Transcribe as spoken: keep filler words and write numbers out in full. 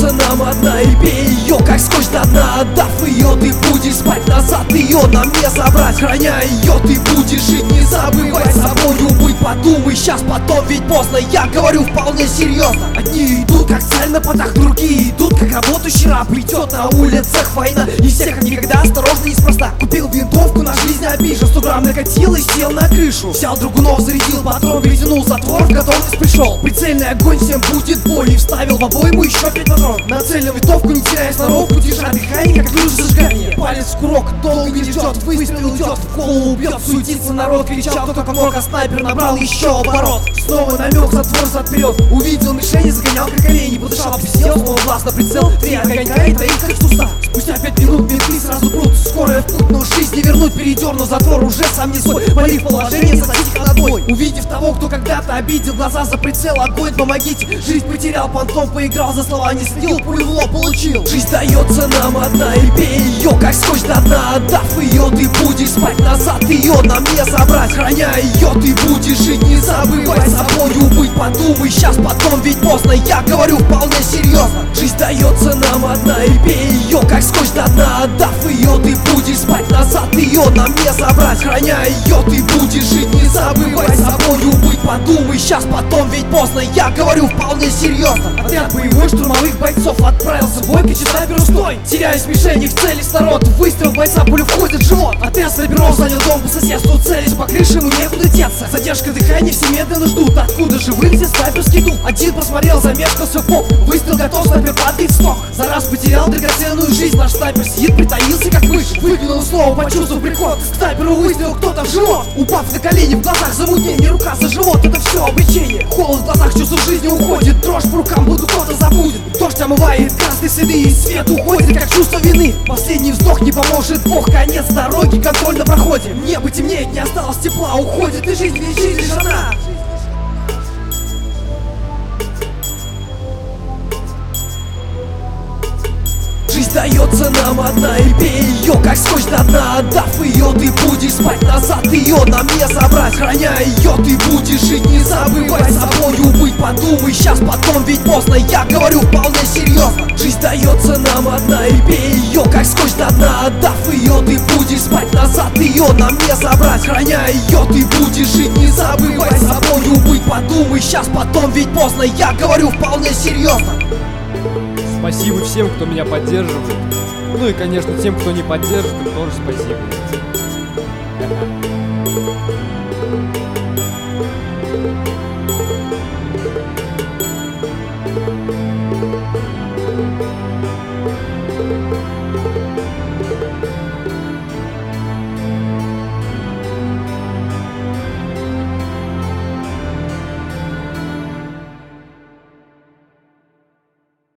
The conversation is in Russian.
остается нам одна, и пей ее как скотч до дна. Отдав ее, ты будешь спать, назад ее нам не забрать. Храня ее, ты будешь жить, не забывай собою быть. Подумай сейчас, потом ведь поздно, я говорю вполне серьезно. Одни идут как цель на потах, другие идут как работающий раб. Идет на улицах война, и всех как никогда осторожно, неспроста. Купил винтовку, на жизнь обижен, сто грамм накатил и сел на крышу. Взял другунов, зарядил патрон, притянул затвор, в готовность пришел. Прицельный огонь, всем будет бой, и вставил в обойму еще пять патрон. Нацелил винтовку, не теряя сноровку, держа дыхание, как вирус зажигания. Палец в курок, долго не ждет, выстрел идет, в голову бьет, суетится народ. Кричал, кто только мог, а снайпер набрал еще оборот. Снова намек, затвор затвет, увидел мишени, загонял как олень. Подышал, посидел, снова глаз на прицел, три огонька и троих как суса. Спустя пять минут менты сразу прут, скорая в путь, но жизнь не вернуть. Передернул затвор, уже сам не свой, полив положение, садись на бой. Увидев того, кто когда-то обидел, глаза за прицел, огонь, помогите. Жизнь потерял, понтом поиграл, за слова не следил, пулю в лоб получил. Жизнь дается нам одна, и пей ее как скотч до дна. Отдав ее, ты будешь спать, назад ее нам не забрать. Храня ее, ты будешь жить, не забывай собою быть. Подумай сейчас, потом ведь поздно, я говорю вполне серьезно. Жизнь дается нам одна, и пей ее как скотч до дна. Отдав ее, ты будешь спать, назад ее нам не забрать. Храня ее, ты будешь жить, не забывай собою быть. Подумай сейчас, потом ведь поздно, я говорю вполне серьезно. Отряд боевой штурмовых бойцов отправился в бой, кричит снайперу стой. Теряясь в мишени, в цели сторон, выстрел бойца, пулю входит в живот. Отряд снайперов занял дом по соседству, целясь по крыше, ему некуда деться. Задержка дыхания, все медленно ждут, откуда же вылезет снайперский дух. Один посмотрел, замешкался в бок, выстрел готов, снайпер падает в сток. За раз потерял драгоценную жизнь, наш снайпер сидит, притаился как мышь. Выглянул снова, почувствовав приход, к снайперу выстрел кто-то в живот. Упав на колени, в глазах замутнение, рука за живот, это все обречение. Холод в глазах, чувство жизни уходит, дрожь по рукам, будто кто-то забудет. Дождь омывает красные следы, и свет уходит, как чувство вины. Последний вздох, не поможет Бог, конец дороги, контроль на проходе. Небо темнеет, не осталось тепла, уходит и жизнь, ведь жизнь лишь одна. Жизнь дается нам одна, и пей ее как скотч до дна. Отдав ее, ты будешь спать, назад ее нам не забрать. Храня ее, ты будешь жить, не забывай собою быть. Подумай сейчас, потом ведь поздно, я говорю вполне серьезно. Жизнь дается нам одна, и пей ее как скотч до дна. Отдав ее, ты будешь спать, назад ее нам не забрать. Храня ее, ты будешь жить, не забывай собою быть. Подумай сейчас, потом ведь поздно, я говорю вполне серьезно. Спасибо всем, кто меня поддерживает. Ну и, конечно, тем, кто не поддержит, им тоже спасибо.